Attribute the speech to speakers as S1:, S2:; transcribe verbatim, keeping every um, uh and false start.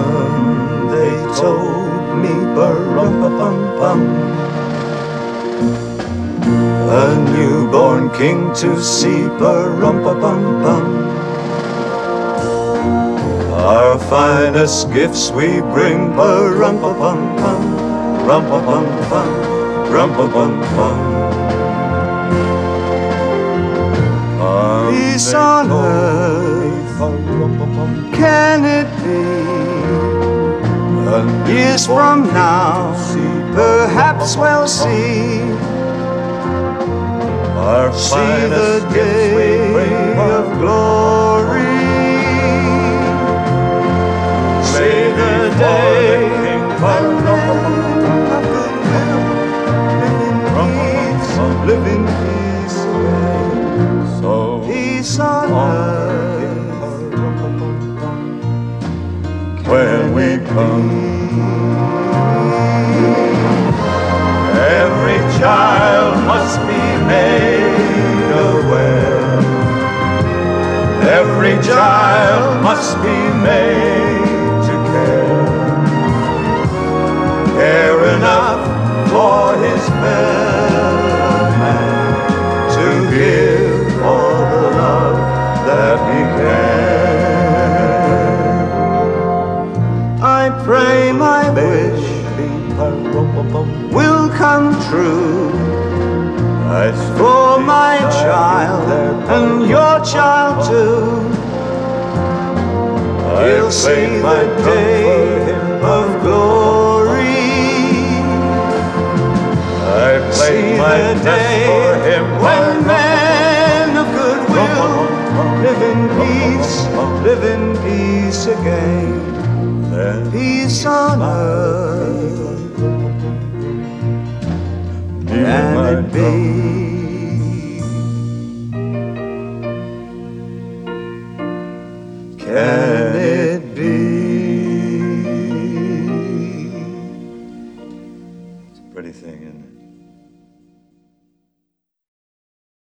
S1: they told me, ba-rum-pa-pum-pum, a newborn king to see, ba-rum-pa-pum-pum. Our finest gifts we bring, ba-rum-pa-pum-pum, rum-pa-pum-pum, rum-pa-pum-pum. Peace on earth, can it be? Years from now, perhaps we'll see. Our see the day of glory. See the day when live in peace, so peace on earth when we come. Every child must be made aware. Every child must be made to care. Care enough for his fellow man, to give all the love that he can. I pray my wish will come true for my child and your child too. He'll see the day of glory. I see the day when men of goodwill live in peace, live in peace again. Peace on earth, can it be?